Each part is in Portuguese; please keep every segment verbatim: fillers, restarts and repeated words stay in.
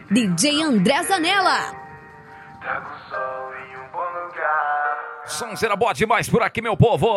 D J André Zanella. Sonzeira boa demais por aqui, meu povo.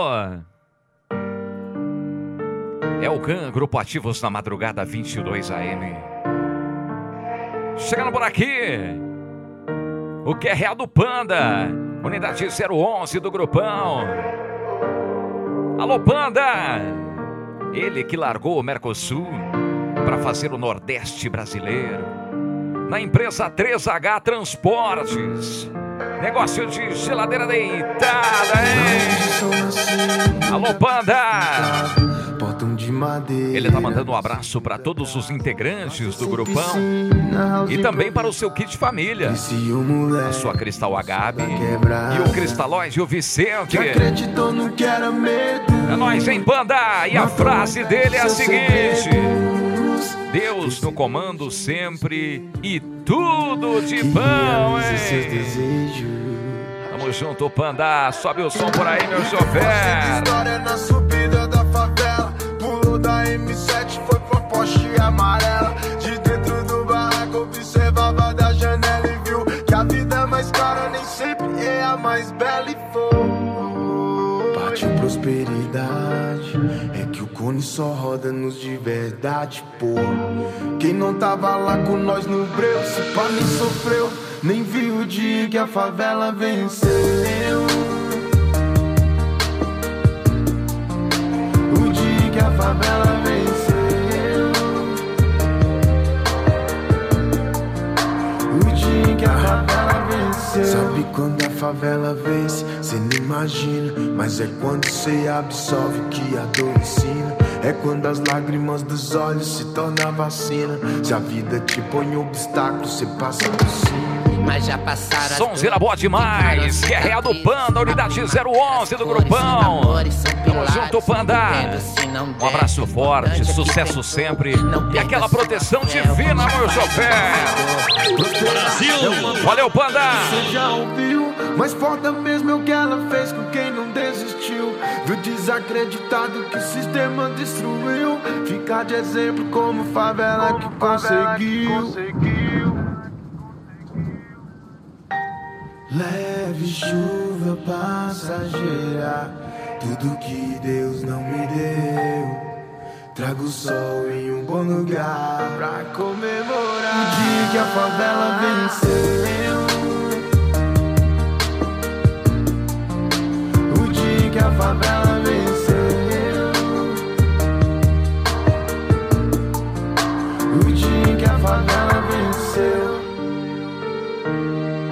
É o Can, Grupo Ativos na madrugada, vinte e dois A M. Chegando por aqui, o que é real do Panda, unidade zero onze do Grupão. Alô, Panda! Ele que largou o Mercosul para fazer o Nordeste brasileiro. Na empresa três H Transportes. Negócio de geladeira deitada, hein? Alô, Panda! Ele tá mandando um abraço para todos os integrantes do Grupão e também para o seu kit família, a sua Cristal Agape e o Cristalóide, o Vicente. É nóis, hein, Panda? E a frase dele é a seguinte: Deus no comando sempre e tudo de bom, hein? Tamo junto, Panda. Sobe o som por aí, meu chofer. História na subida da favela. Pulou da M sete, foi pra Porsche amarela. De dentro do barraco, observava da janela e viu que a vida é mais cara, nem sempre é a mais bela e foi. Partiu prosperidade, é que o cone só roda nos de verdade, pô. Quem não tava lá com nós no breu, se pá nem sofreu, nem viu o dia que a favela venceu. O dia que a favela venceu. O dia que a favela venceu. Sabe quando a favela vence? Cê nem imagina, mas é quando cê absorve o que a dor ensina. É quando as lágrimas dos olhos se tornam vacina. Se a vida te põe obstáculos, cê passa por cima. Mas já passaram. Sonzeira boa demais. Que é real do Panda, unidade zero onze do Grupão. Tamo junto, Panda. Um abraço forte, sucesso sempre. E aquela proteção divina, meu chofer. Brasil. Valeu, Panda. Você já ouviu? Mas foda mesmo é o que ela fez com quem não desistiu. Viu desacreditado que o sistema destruiu. Ficar de exemplo como favela que conseguiu. Leve chuva passageira, tudo que Deus não me deu. Trago o sol em um bom lugar pra comemorar o dia que a favela venceu. O dia que a favela venceu. O dia que a favela venceu.